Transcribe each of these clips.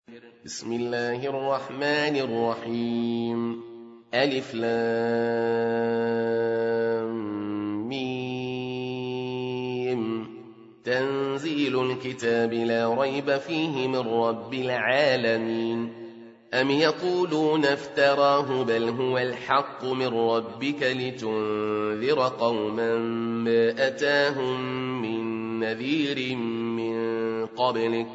بسم الله الرحمن الرحيم ألف لام ميم تنزيل الكتاب لا ريب فيه من رب العالمين أم يقولون افتراه بل هو الحق من ربك لتنذر قوما ما أتاهم من نذير من قبلك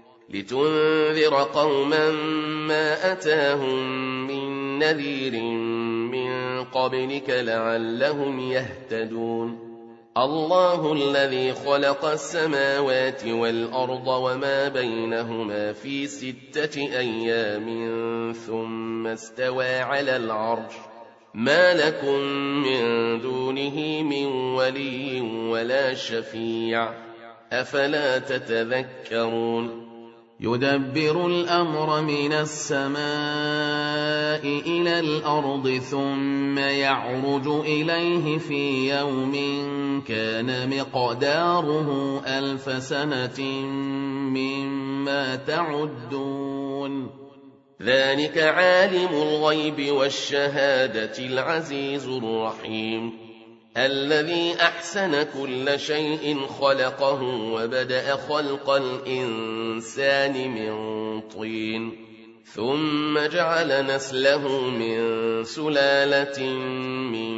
لعلهم يهتدون الله الذي خلق السماوات والأرض وما بينهما في 6 أيام ثم استوى على العرش ما لكم من دونه من ولي ولا شفيع أفلا تتذكرون يدبر الأمر من السماء إلى الأرض ثم يعرج إليه في يوم كان مقداره 1000 سنة مما تعدون ذلك عالم الغيب والشهادة العزيز الرحيم الذي أحسن كل شيء خلقه وبدأ خلق الإنسان من طين ثم جعل نسله من سلالة من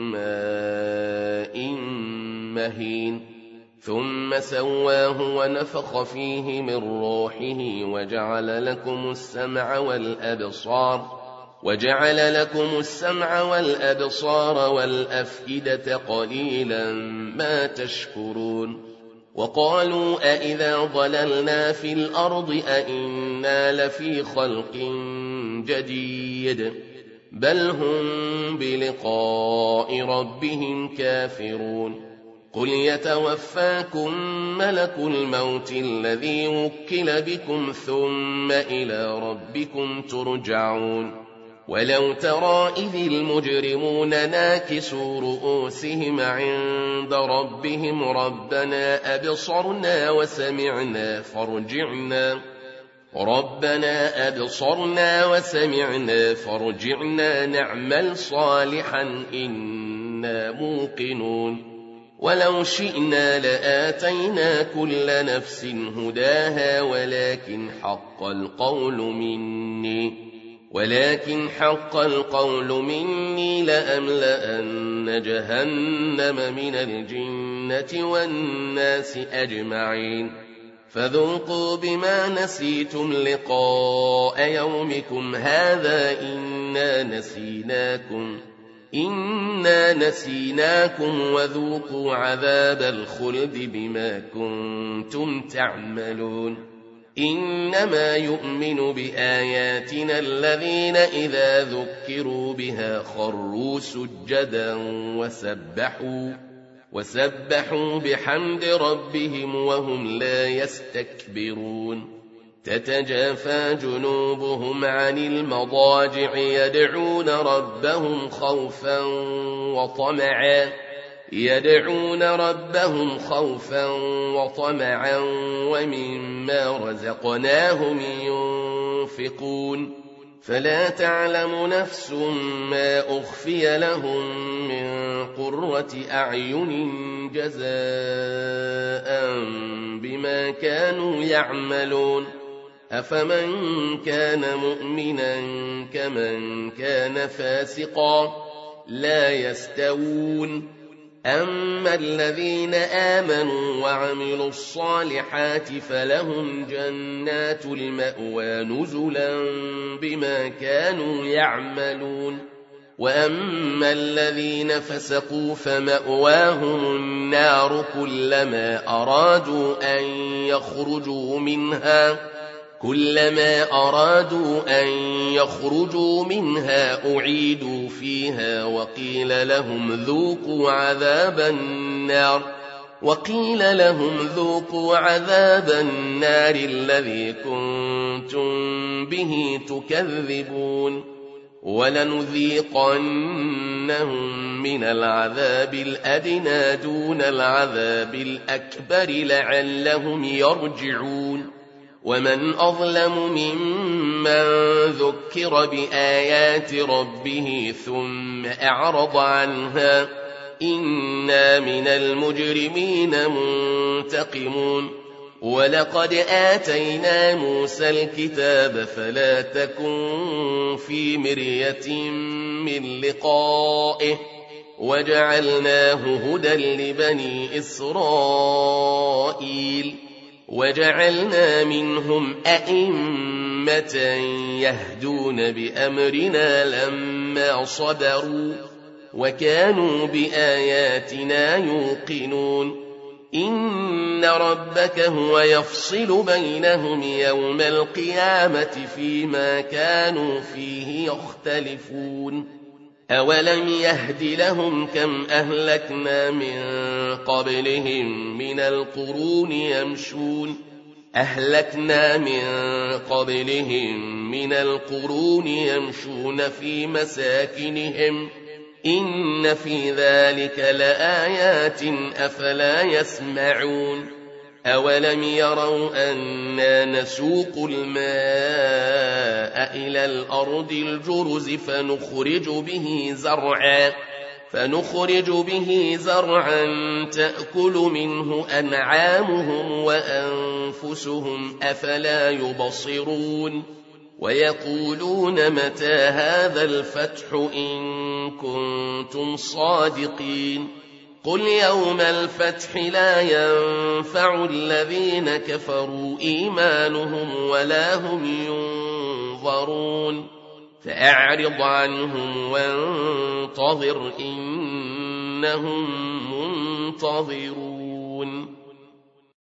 ماء مهين ثم سواه ونفخ فيه من روحه وجعل لكم السمع والأبصار والأفئدة قليلا ما تشكرون وقالوا أئذا ضللنا في الأرض أئنا لفي خلق جديد بل هم بلقاء ربهم كافرون قل يتوفاكم ملك الموت الذي وكل بكم ثم إلى ربكم ترجعون ولو ترى إذ المجرمون ناكسوا رؤوسهم عند ربهم ربنا أبصرنا وسمعنا فارجعنا نعمل صالحا إنا موقنون ولو شئنا لآتينا كل نفس هداها ولكن حق القول مني لأملأن جهنم من الجنة والناس أجمعين فذوقوا بما نسيتم لقاء يومكم هذا إنا نسيناكم وذوقوا عذاب الخلد بما كنتم تعملون إنما يؤمن بآياتنا الذين إذا ذكروا بها خروا سجدا وسبحوا بحمد ربهم وهم لا يستكبرون تتجافى جنوبهم عن المضاجع يدعون ربهم خوفا وطمعا ومما رزقناهم ينفقون فلا تعلم نفس ما أخفي لهم من قرة أعين جزاء بما كانوا يعملون أفمن كان مؤمنا كمن كان فاسقا لا يستوون أما الذين آمنوا وعملوا الصالحات فلهم جنات المأوى نزلا بما كانوا يعملون وأما الذين فسقوا فمأواهم النار كلما أرادوا أن يخرجوا منها أعيدوا فيها وقيل لهم ذوقوا عذاب النار الذي كنتم به تكذبون ولنذيقنهم من العذاب الأدنى دون العذاب الأكبر لعلهم يرجعون ومن أظلم ممن ذكر بآيات ربه ثم أعرض عنها إنا من المجرمين منتقمون ولقد آتينا موسى الكتاب فلا تكن في مرية من لقائه وجعلناه هدى لبني إسرائيل وجعلنا منهم أئمة يهدون بأمرنا لما صبروا وكانوا بآياتنا يوقنون إن ربك هو يفصل بينهم يوم القيامة فيما كانوا فيه يختلفون أولم يهد لهم كم أهلكنا من قبلهم يمشون في مساكنهم إن في ذلك لآيات أفلا يسمعون أولم يروا أنا نسوق الماء إلى الأرض الجرز فنخرج به زرعا تأكل منه أنعامهم وأنفسهم أفلا يبصرون ويقولون متى هذا الفتح إن كنتم صادقين قل يوم الفتح لا ينفع الذين كفروا إيمانهم ولا هم ينظرون فأعرض عنهم وانتظر إنهم منتظرون